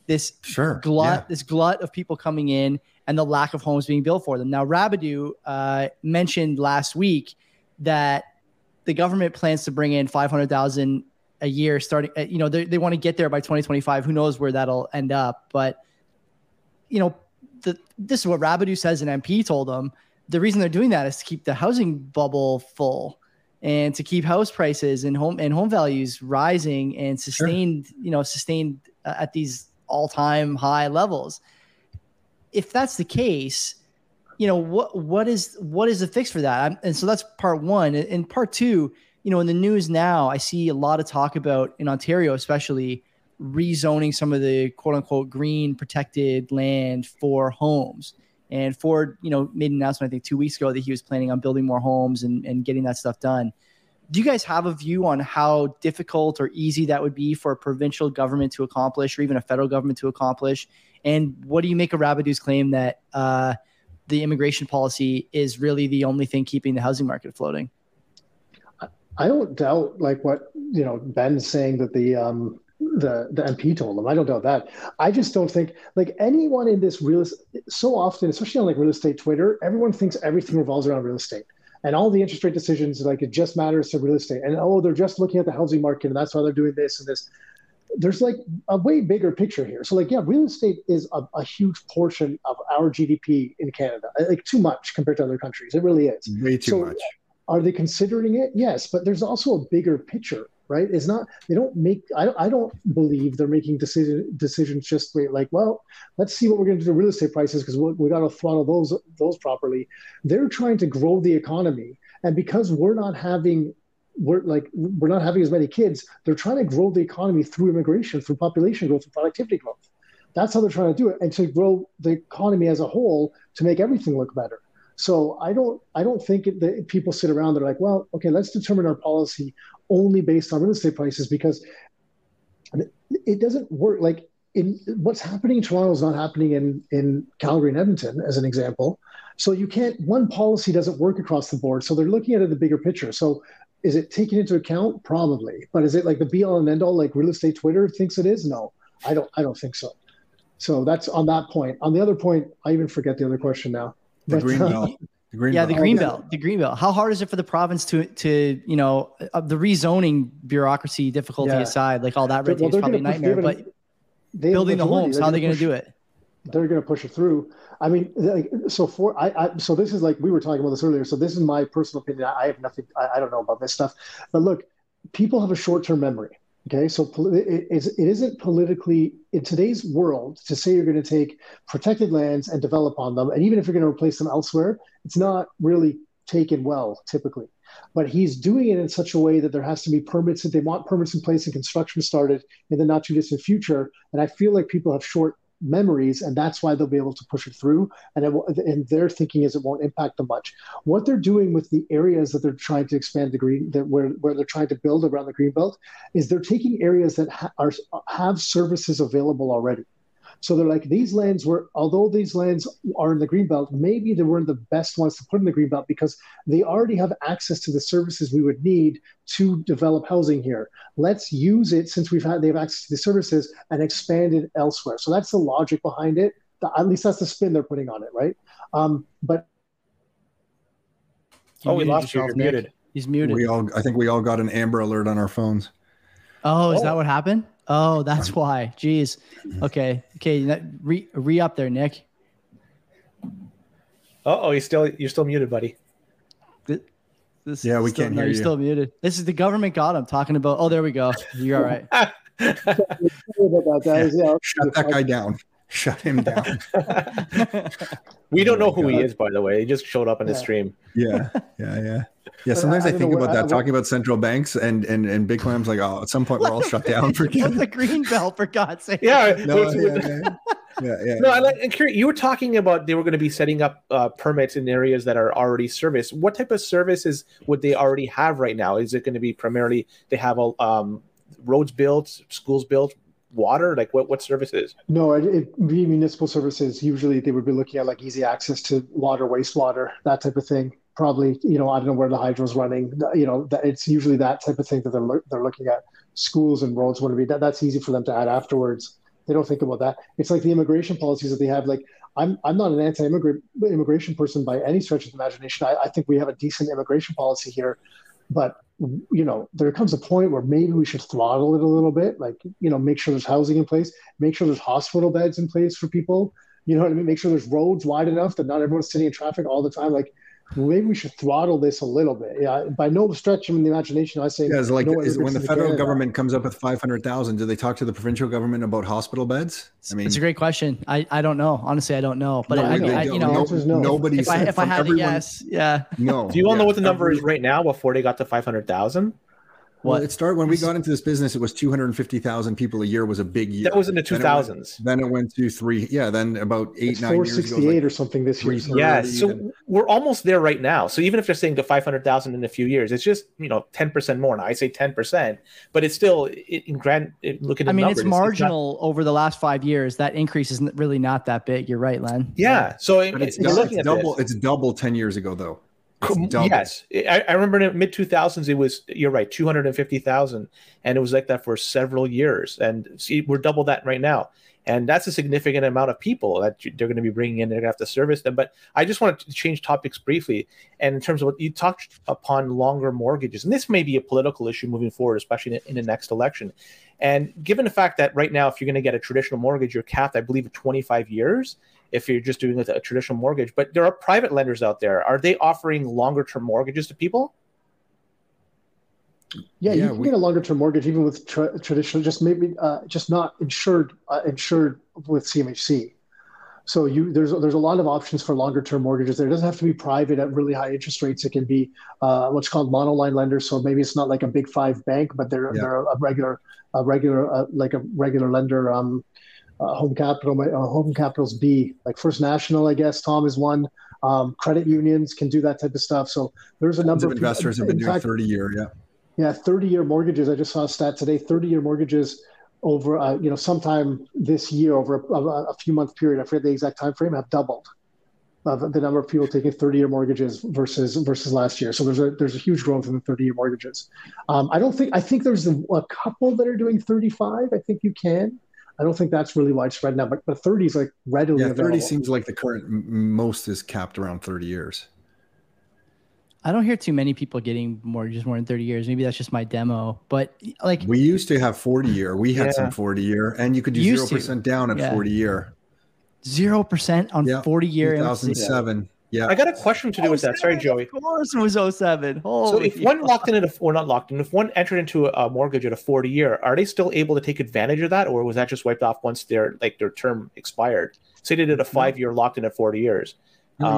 glut of people coming in and the lack of homes being built for them. Now, Rabideau mentioned last week that the government plans to bring in 500,000 a year starting. They want to get there by 2025. Who knows where that'll end up? But this is what Rabideau says an MP told them. The reason they're doing that is to keep the housing bubble full, and to keep house prices and home values rising and sustained at these all-time high levels. If that's the case, what is the fix for that? And so that's part one. And part two, in the news now, I see a lot of talk about, in Ontario especially, rezoning some of the quote-unquote green protected land for homes. And Ford, made an announcement, I think 2 weeks ago, that he was planning on building more homes and getting that stuff done. Do you guys have a view on how difficult or easy that would be for a provincial government to accomplish, or even a federal government to accomplish? And what do you make of Rabideau's claim that the immigration policy is really the only thing keeping the housing market floating? I don't doubt, like what Ben's saying, that the MP told them. I don't doubt that. I just don't think like anyone in this real so often, especially on like real estate Twitter, everyone thinks everything revolves around real estate. And all the interest rate decisions, like it just matters to real estate. And they're just looking at the housing market and that's why they're doing this and this. There's like a way bigger picture here. So like, yeah, real estate is a huge portion of our GDP in Canada, like too much compared to other countries. It really is. Way too much. Are they considering it? Yes, but there's also a bigger picture, right? It's not, they don't make, I don't believe they're making decisions just like, well, let's see what we're going to do to real estate prices because we got to throttle those properly. They're trying to grow the economy. And because we're not having as many kids, they're trying to grow the economy through immigration, through population growth, through productivity growth. That's how they're trying to do it, and to grow the economy as a whole to make everything look better. So I don't think that people sit around. They're like, well, okay, let's determine our policy only based on real estate prices because it doesn't work. Like in what's happening in Toronto is not happening in Calgary and Edmonton, as an example. So you can't. One policy doesn't work across the board. So they're looking at it the bigger picture. So is it taken into account? Probably. But is it like the be all and end all like real estate Twitter thinks it is? No, I don't think so. So that's on that point. On the other point, I even forget the other question now. The green belt. The green belt. How hard is it for the province to the rezoning bureaucracy difficulty aside, like all that red tape is probably a nightmare, but building the homes, how are they going to do it? They're going to push it through. I mean, so this is like, we were talking about this earlier. So this is my personal opinion. I have nothing, I don't know about this stuff, but look, people have a short-term memory. Okay. So it isn't politically in today's world to say you're going to take protected lands and develop on them. And even if you're going to replace them elsewhere, it's not really taken well, typically. But he's doing it in such a way that there has to be permits, that they want permits in place and construction started in the not too distant future. And I feel like people have short memories, and that's why they'll be able to push it through. And their thinking is it won't impact them much. What they're doing with the areas that they're trying to expand the green, where they're trying to build around the greenbelt, is they're taking areas that have services available already. So they're like, these lands although these lands are in the greenbelt, maybe they weren't the best ones to put in the greenbelt because they already have access to the services we would need to develop housing here. Let's use it since they have access to the services and expand it elsewhere. So that's the logic behind it. At least that's the spin they're putting on it, right? But we lost you. You're muted. He's muted. I think we all got an Amber Alert on our phones. Oh, is that what happened? Oh, that's why. Jeez. Okay. Re up there, Nick. You're still muted, buddy. We can't hear you. You're still muted. This is the government God I'm talking about. Oh, there we go. You're all right. Shut that guy down. Shut him down. We don't know who he is, by the way. He just showed up in the stream. Yeah. Sometimes I think about that, talking about central banks and Bitcoin. I'm like, at some point we're all shut down. What's the green belt, for God's sake? Yeah. No, I'm curious. You were talking about they were going to be setting up permits in areas that are already serviced. What type of services would they already have right now? Is it going to be primarily they have roads built, schools built, water? Like what services? No, it'd be municipal services. Usually they would be looking at like easy access to water, wastewater, that type of thing. Probably, I don't know where the hydro's running. It's usually that type of thing that they're looking at. Schools and roads want to be that's easy for them to add afterwards. They don't think about that. It's like the immigration policies that they have. Like I'm not an anti-immigration person by any stretch of the imagination. I think we have a decent immigration policy here, but there comes a point where maybe we should throttle it a little bit. Like make sure there's housing in place, make sure there's hospital beds in place for people. You know what I mean? Make sure there's roads wide enough that not everyone's sitting in traffic all the time. Like maybe we should throttle this a little bit. Yeah, by no stretch of the imagination, I say. Yeah, it's like when the federal government comes up with 500,000, do they talk to the provincial government about hospital beds? I mean, it's a great question. I don't know. Honestly, I don't know. But nobody. If I had to guess, yeah. No. Do you all know what the number is right now before they got to 500,000? Well, it started when we got into this business. It was 250,000 people a year was a big year. That was in the 2000s. Then it went to 3. Yeah. Then about 8-9 years ago, 468 or something this year. Yeah. So we're almost there right now. So even if they're saying to 500,000 in a few years, it's just 10% more. Now I say 10%, but it's still look at the numbers. It's marginal over the last 5 years. That increase is really not that big. You're right, Len. Yeah. So it's double 10 years ago, though. double. Yes, I remember in the mid 2000s, it was, you're right, 250,000, and it was like that for several years. And see, we're double that right now, and that's a significant amount of people that they're going to be bringing in. They're going to have to service them. But I just wanted to change topics briefly, and in terms of what you talked upon, longer mortgages, and this may be a political issue moving forward, especially in the next election. And given the fact that right now, if you're going to get a traditional mortgage, you're capped, I believe, at 25 years. If you're just doing a traditional mortgage, but there are private lenders out there. Are they offering longer term mortgages to people? Yeah, you can get a longer term mortgage even with traditional, just maybe just not insured with CMHC. So there's a lot of options for longer term mortgages there. It doesn't have to be private at really high interest rates. It can be what's called monoline lenders. So maybe it's not like a big five bank, but they're a regular lender. Home Capital's B, like First National, I guess. Tom is one. Credit unions can do that type of stuff. So there's a number of investors have been doing 30-year, yeah, 30-year mortgages. I just saw a stat today. 30-year mortgages over, sometime this year, over a few month period, I forget the exact time frame, have doubled the number of people taking 30-year mortgages versus last year. So there's a huge growth in the 30-year mortgages. I think there's a couple that are doing 35. I think you can. I don't think that's really widespread now, but 30 is like readily available. 30 seems like the current most is capped around 30 years. I don't hear too many people getting mortgages more than 30 years. Maybe that's just my demo, but like we used to have 40-year. We had some 40-year, and you could do 0% down at 40-year. 0% on 40-year. 2007. Yeah, I got a question to do with that. Sorry, Joey. Of course, it was 07. So if one locked in if one entered into a mortgage at a 40-year, are they still able to take advantage of that, or was that just wiped off once their term expired? Say they did a 5-year locked in at 40 years. So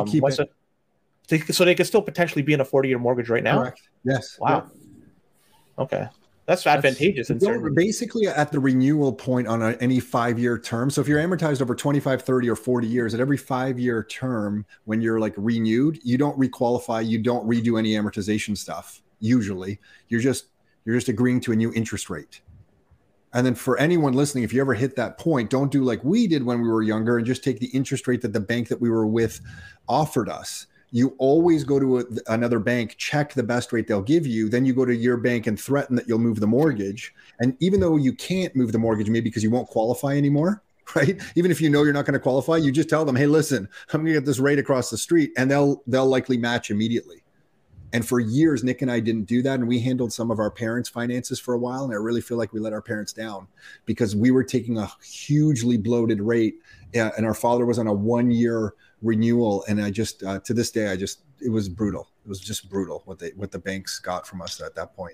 they could still potentially be in a 40-year mortgage right now? Correct. Yes. Wow. Yeah. Okay. That's advantageous. Basically, at the renewal point on any 5-year term. So if you're amortized over 25, 30, or 40 years, at every 5-year term, when you're like renewed, you don't requalify. You don't redo any amortization stuff. Usually, you're just agreeing to a new interest rate. And then for anyone listening, if you ever hit that point, don't do like we did when we were younger and just take the interest rate that the bank that we were with offered us. You always go to another bank, check the best rate they'll give you. Then you go to your bank and threaten that you'll move the mortgage. And even though you can't move the mortgage, maybe because you won't qualify anymore, right? Even if you know you're not going to qualify, you just tell them, hey, listen, I'm going to get this rate across the street, and they'll likely match immediately. And for years, Nick and I didn't do that. And we handled some of our parents' finances for a while. And I really feel like we let our parents down because we were taking a hugely bloated rate. And our father was on a 1-year renewal. And I just, to this day, it was brutal. It was just brutal what the banks got from us at that point.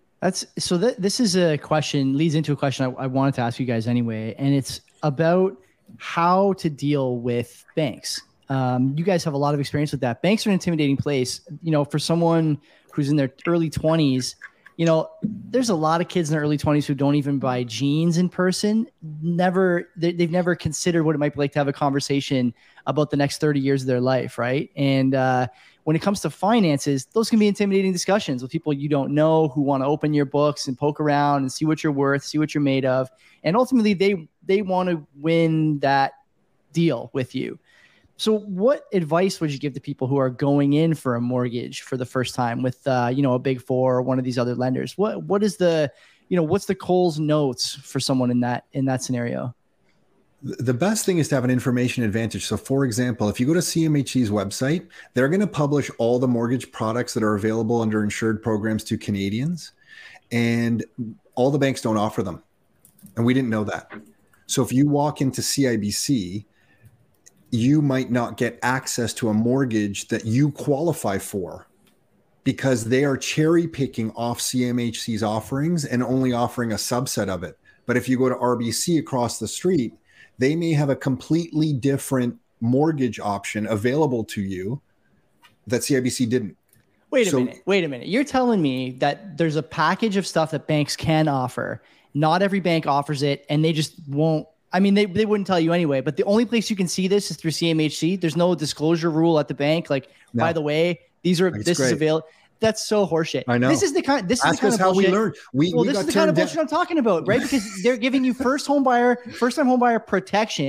This is a question, leads into a question I wanted to ask you guys anyway. And it's about how to deal with banks. You guys have a lot of experience with that. Banks are an intimidating place. For someone who's in their early 20s, there's a lot of kids in their early 20s who don't even buy jeans in person. They've never considered what it might be like to have a conversation about the next 30 years of their life, right? And when it comes to finances, those can be intimidating discussions with people you don't know who want to open your books and poke around and see what you're worth, see what you're made of. And ultimately, they want to win that deal with you. So what advice would you give to people who are going in for a mortgage for the first time with, a Big Four or one of these other lenders? What is what's the Coles notes for someone in that scenario? The best thing is to have an information advantage. So for example, if you go to CMHC's website, they're going to publish all the mortgage products that are available under insured programs to Canadians, and all the banks don't offer them. And we didn't know that. So if you walk into CIBC, you might not get access to a mortgage that you qualify for because they are cherry picking off CMHC's offerings and only offering a subset of it. But if you go to RBC across the street, they may have a completely different mortgage option available to you that CIBC didn't. Wait a minute. You're telling me that there's a package of stuff that banks can offer. Not every bank offers it, and they just won't. I mean, they wouldn't tell you anyway, but the only place you can see this is through CMHC. There's no disclosure rule at the bank. Like, by the way, this is available. That's so horseshit. I know. This is the kind of how bullshit. We learned. This is the kind of bullshit I'm talking about, right? Because they're giving you first-time home buyer protection.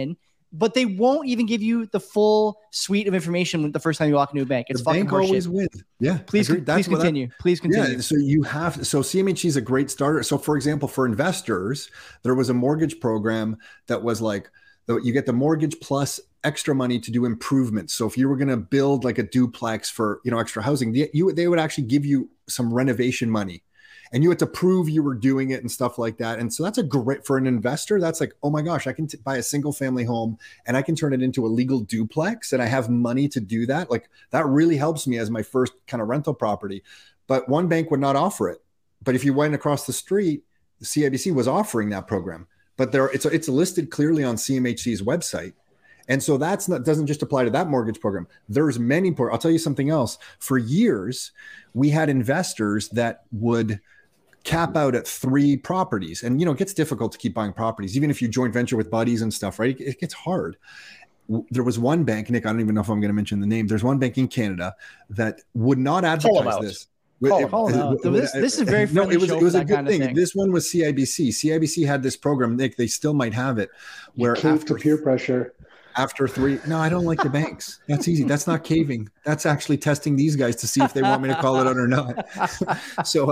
but they won't even give you the full suite of information the first time you walk into a bank. It's the fucking bank always horseshit. wins. Yeah, Please continue. Please continue. Yeah, so you have so CMHC is a great starter. So for example, for investors, there was a mortgage program that was like you get the mortgage plus extra money to do improvements. So if you were going to build like a duplex for extra housing, they would actually give you some renovation money. And you had to prove you were doing it and stuff like that. And so that's a great, for an investor, that's like, oh my gosh, I can buy a single family home and I can turn it into a legal duplex and I have money to do that. Like that really helps me as my first kind of rental property. But one bank would not offer it. But if you went across the street, the CIBC was offering that program. But it's listed clearly on CMHC's website. And so doesn't just apply to that mortgage program. There's many. I'll tell you something else. For years, we had investors that would cap out at 3 properties. And, it gets difficult to keep buying properties, even if you joint venture with buddies and stuff, right? It gets hard. There was one bank, Nick, I don't even know if I'm going to mention the name. There's one bank in Canada that would not advertise this. This is very friendly. No, it was a good thing. This one was CIBC. CIBC had this program, Nick, they still might have it, where after peer pressure. After 3, no, I don't like the banks. That's easy. That's not caving. That's actually testing these guys to see if they want me to call it out or not. So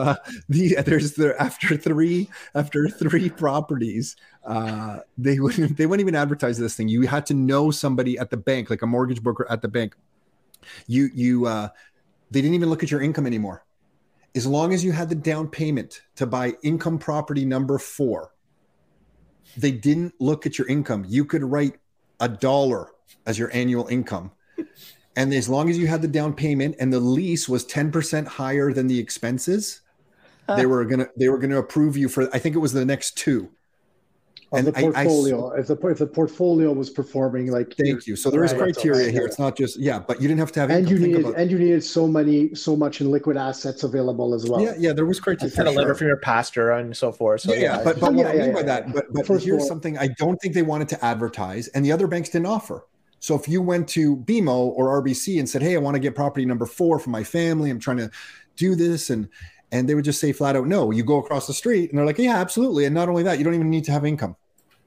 after three properties, they wouldn't even advertise this thing. You had to know somebody at the bank, like a mortgage broker at the bank. They didn't even look at your income anymore. As long as you had the down payment to buy income property number 4, they didn't look at your income. You could write $1 as your annual income. And as long as you had the down payment and the lease was 10% higher than the expenses, they were gonna approve you for, I think it was the next 2. And the portfolio, if the portfolio was performing like. Thank you. So there is criteria here. It's not just but you didn't have to have. And you needed so much in liquid assets available as well. Yeah, there was criteria. Had a letter from your pastor and so forth. So but what I mean by that, but here's something I don't think they wanted to advertise, and the other banks didn't offer. So if you went to BMO or RBC and said, "Hey, I want to get property number 4 for my family. I'm trying to do this," and they would just say flat out no. You go across the street and they're like, yeah, absolutely. And not only that, you don't even need to have income.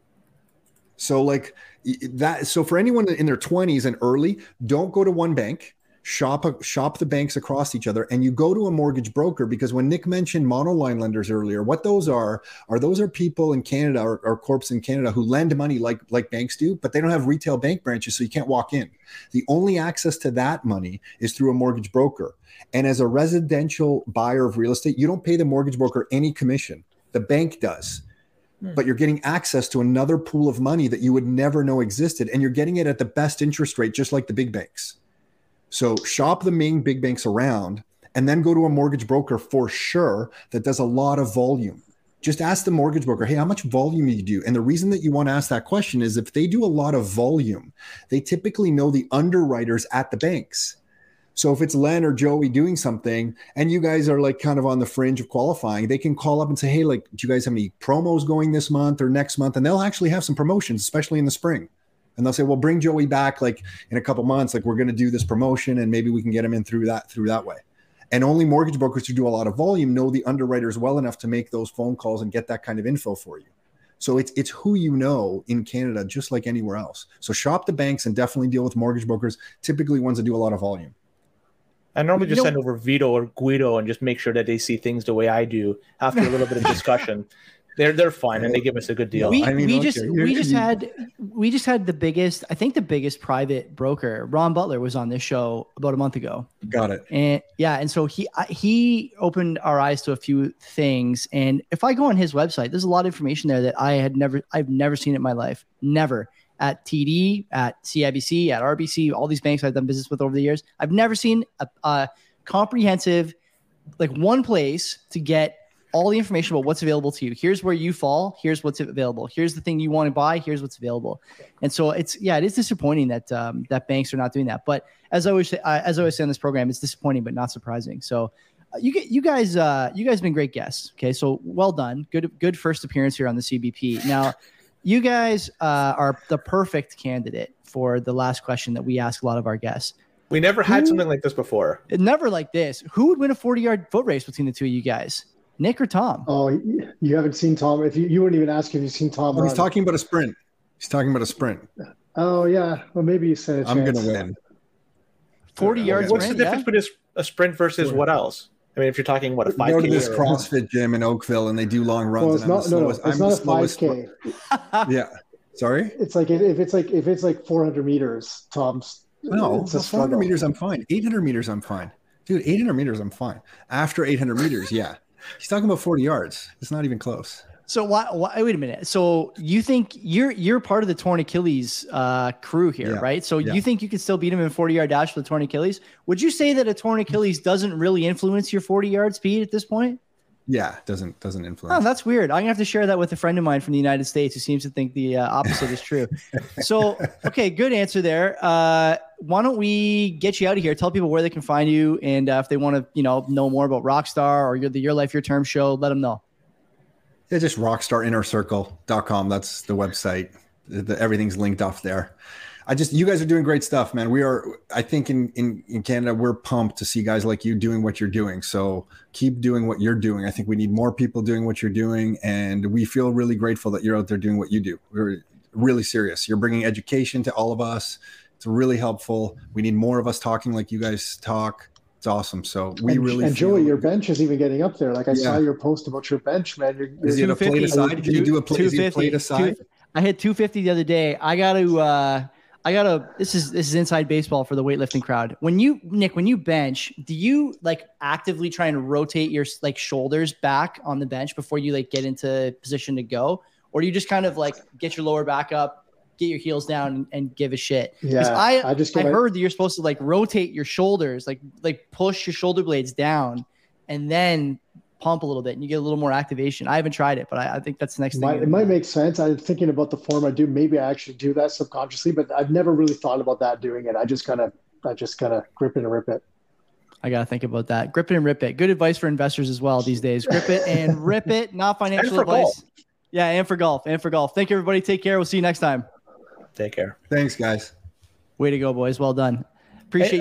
So like that. So for anyone in their 20s and early, don't go to one bank, shop the banks across each other, and you go to a mortgage broker, because when Nick mentioned monoline lenders earlier, what those are people in Canada or corps in Canada who lend money like banks do, but they don't have retail bank branches, so you can't walk in. The only access to that money is through a mortgage broker. And as a residential buyer of real estate, you don't pay the mortgage broker any commission. The bank does. But you're getting access to another pool of money that you would never know existed. And you're getting it at the best interest rate, just like the big banks. So shop the main big banks around and then go to a mortgage broker for sure that does a lot of volume. Just ask the mortgage broker, hey, how much volume do you do? And the reason that you want to ask that question is if they do a lot of volume, they typically know the underwriters at the banks. So if it's Len or Joey doing something and you guys are like kind of on the fringe of qualifying, they can call up and say, hey, like, do you guys have any promos going this month or next month? And they'll actually have some promotions, especially in the spring. And they'll say, well, bring Joey back like in a couple months, like we're going to do this promotion and maybe we can get him in through that way. And only mortgage brokers who do a lot of volume know the underwriters well enough to make those phone calls and get that kind of info for you. So it's who you know in Canada, just like anywhere else. So shop the banks and definitely deal with mortgage brokers, typically ones that do a lot of volume. I normally just send over Vito or Guido and just make sure that they see things the way I do after a little bit of discussion. They're fine and they give us a good deal. We just had the biggest private broker. Ron Butler was on this show about a month ago. Got it. And so he opened our eyes to a few things. And if I go on his website, there's a lot of information there that I've never seen in my life. Never. At TD, at CIBC, at RBC, all these banks I've done business with over the years. I've never seen a comprehensive, like one place to get all the information about what's available to you. Here's where you fall. Here's what's available. Here's the thing you want to buy. Here's what's available. And so it is disappointing that that banks are not doing that. But as I always say on this program, it's disappointing but not surprising. So you guys have been great guests. Okay, so well done. Good first appearance here on the CBP. Now, you guys are the perfect candidate for the last question that we ask a lot of our guests. We never had something like this before. Never like this. Who would win a 40-yard foot race between the two of you guys? Nick or Tom? Oh, you haven't seen Tom. If you wouldn't even ask if you've seen Tom. He's talking about a sprint. Oh yeah, well maybe you said I'm gonna win. 40 yards. What's the sprint, difference between a sprint versus what else? I mean, if you're talking what a 5K. Go to this or- CrossFit gym in Oakville and they do long runs. Well, it's and not. No, I'm it's the not a slowest 5K. Yeah. Sorry. It's like if it's like 400 meters, Tom's. No, it's a 400 struggle. meters, I'm fine. 800 meters, I'm fine. Dude, 800 meters, I'm fine. After 800 meters, yeah. He's talking about 40 yards. It's not even close. So why wait a minute. So you think you're part of the Torn Achilles crew here, Yeah. right? So Yeah. you think you could still beat him in 40-yard dash for the Torn Achilles? Would you say that a Torn Achilles doesn't really influence your 40-yard speed at this point? Yeah, doesn't influence. Oh, that's weird. I'm gonna have to share that with a friend of mine from the United States who seems to think the opposite is true. So, okay, good answer there. Why don't we get you out of here? Tell people where they can find you, and if they want to, know more about Rockstar or Your Life, Your Term show, let them know. Yeah, just rockstarinnercircle.com. That's the website. Everything's linked off there. You guys are doing great stuff, man. I think in Canada, we're pumped to see guys like you doing what you're doing. So keep doing what you're doing. I think we need more people doing what you're doing. And we feel really grateful that you're out there doing what you do. We're really serious. You're bringing education to all of us. It's really helpful. We need more of us talking like you guys talk. It's awesome. So and Joey, your bench is even getting up there. Like I saw your post about your bench, man. Is it a plate aside? Can you do a plate aside? I hit 250 the other day. I gotta. This is inside baseball for the weightlifting crowd. When you bench, do you actively try and rotate your shoulders back on the bench before you get into position to go, or do you just kind of get your lower back up, get your heels down, and give a shit? Yeah, I heard that you're supposed to rotate your shoulders, push your shoulder blades down, and then pump a little bit, and you get a little more activation. I haven't tried it, but I think that's the next thing. It might make sense. I'm thinking about the form I do. Maybe I actually do that subconsciously, but I've never really thought about that doing it. I just kind of grip it and rip it. I got to think about that. Grip it and rip it. Good advice for investors as well these days. Grip it and rip it, not financial advice. Golf. Yeah, and for golf. Thank you, everybody. Take care. We'll see you next time. Take care. Thanks, guys. Way to go, boys. Well done. Appreciate